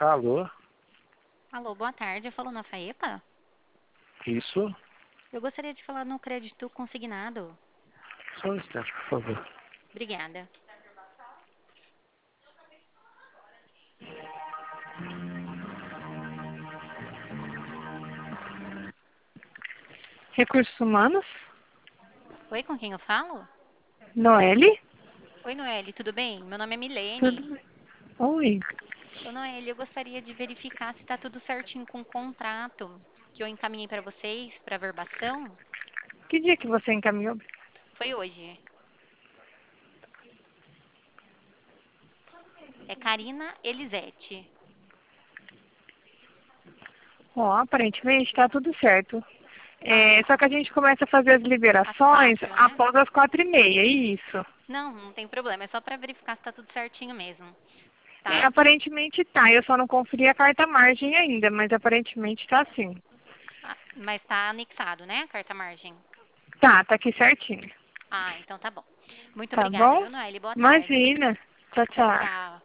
Alô? Alô, boa tarde. Eu falo na FAEPA? Isso? Eu gostaria de falar no crédito consignado. Só um instante, por favor. Obrigada. Recursos Humanos, Oi, com quem eu falo? Noelle, Oi, Noelle, tudo bem? Meu nome é tudo Milene. bem? Oi, Ô, Noelle, eu gostaria de verificar se está tudo certinho com o contrato que eu encaminhei para vocês, para verbação. que dia que você encaminhou? Foi hoje. É Karina Elisete. Ó, aparentemente está tudo certo. Ah, Só que a gente começa a fazer as às liberações 4, né? após as 4h30, isso. Não, não tem problema. É só para verificar se está tudo certinho mesmo, tá? Aparentemente tá, eu só não conferi a carta margem ainda, mas aparentemente tá sim. Ah, mas está anexado, né? A carta margem. Tá aqui certinho. Ah, então tá bom. Muito Tá obrigada, bom? viu, Noelle? Boa tarde. Imagina. Tchau, Tchau, tchau. tchau.